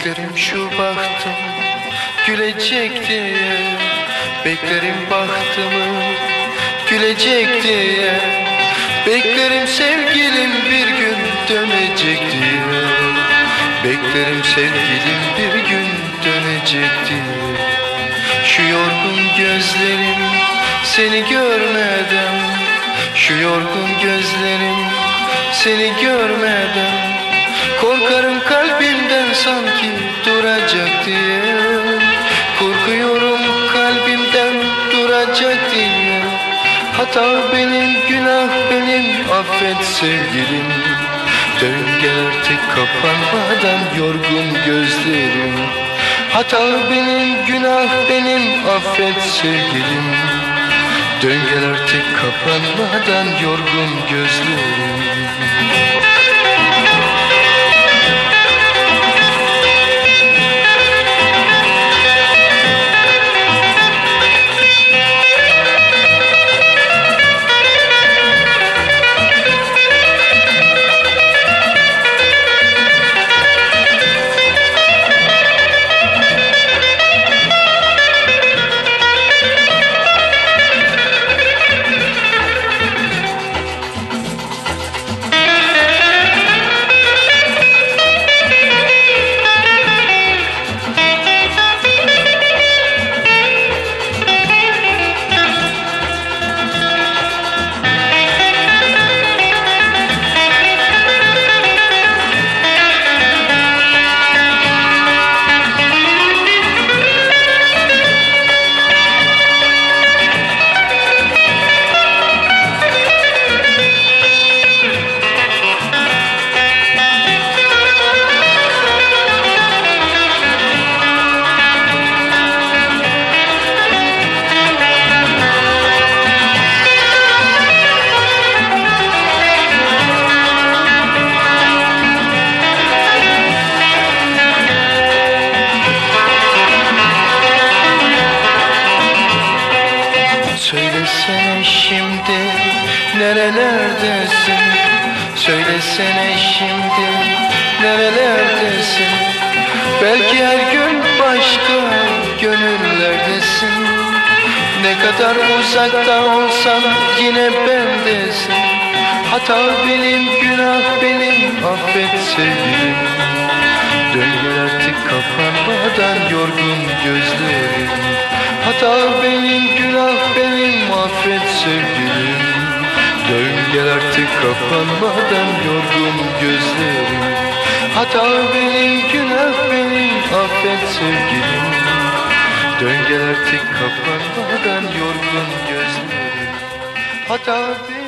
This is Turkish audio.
Beklerim şu bahtım gülecek diye, beklerim bahtımı gülecek diye, beklerim sevgilim bir gün dönecek diye, beklerim sevgilim bir gün dönecek diye. Şu yorgun gözlerim seni görmeden, şu yorgun gözlerim seni görmeden, korkarım kalbimden sanki duracak diye, korkuyorum kalbimden duracak diye. Hata benim, günah benim, affet sevgilim. Dön gel artık kapanmadan yorgun gözlerim. Hata benim, günah benim, affet sevgilim. Dön gel artık kapanmadan yorgun gözlerim. Söylesene şimdi nerelerdesin? Söylesene şimdi nerelerdesin? Belki her gün başka gönüllerdesin. Ne kadar uzakta olsan yine bendesin. Hata benim, günah benim, affet sevgilim. Dön gel artık kapanmadan yorgun gözlerim. Hata benim, günah benim, affet sevgilim. Dön gel artık kapanmadan yorgun gözlerim. Hata benim, günah benim, affet sevgilim. Dön gel artık kapanmadan yorgun gözlerim. Hata benim.